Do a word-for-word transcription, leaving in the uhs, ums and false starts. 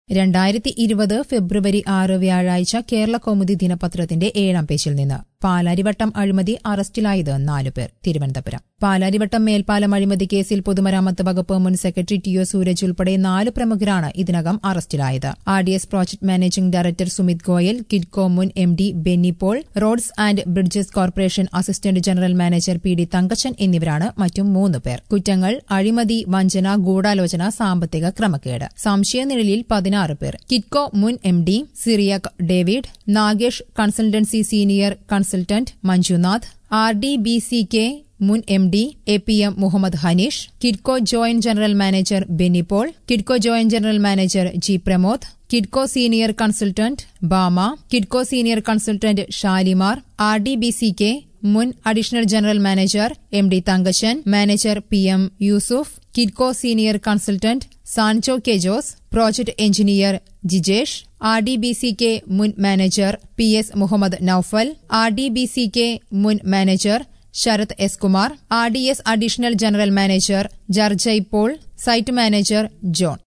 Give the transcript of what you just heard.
രണ്ടായിരത്തി ഇരുപത് ഫെബ്രുവരി ആറ് വ്യാഴാഴ്ച കേരള കൗമുദി ദിനപത്രത്തിന്റെ ഏഴാം പേജിൽ നിന്ന് പാലാരിവട്ടം അഴിമതി അറസ്റ്റിലായത് നാലുപേർ. തിരുവനന്തപുരം. പാലാരിവട്ടം മേൽപ്പാലം അഴിമതി കേസിൽ പൊതുമരാമത്ത് വകുപ്പ് മുൻ സെക്രട്ടറി ടി ഒ സൂരജ് ഉൾപ്പെടെ നാല് പ്രമുഖരാണ് ഇതിനകം അറസ്റ്റിലായത്. R D S project managing director Sumit Goyal, KITCO മുൻ M D Benny Paul, roads and bridges corporation assistant general manager P D Thankachan എന്നിവരാണ് മറ്റും മൂന്ന് പേർ. കുറ്റങ്ങൾ അഴിമതി, വഞ്ചന, ഗൂഢാലോചന, സാമ്പത്തിക ക്രമക്കേട്. സംശയനിഴലിൽ പതിനാറ് പേർ. കിഡ്കോ മുൻ M D Cyriac David, Nagesh consultancy senior consultant Manjunath, R D B C K മുൻ M D A P M Muhammad Haneesh, KITCO joint general manager Benny Paul, KITCO joint general manager G Pramod, KITCO senior consultant Bama, KITCO senior consultant Shalimar, R D B C K മുൻ additional general manager M D Thankachan, manager P M Yusuf, KITCO senior consultant Sanjo K Jose, project engineer Jijesh, R D B C K മുൻ manager P S Muhammad Noufal, R D B C K മുൻ manager Sarath S Kumar, R D S additional general manager Jarjay Paul, site manager John.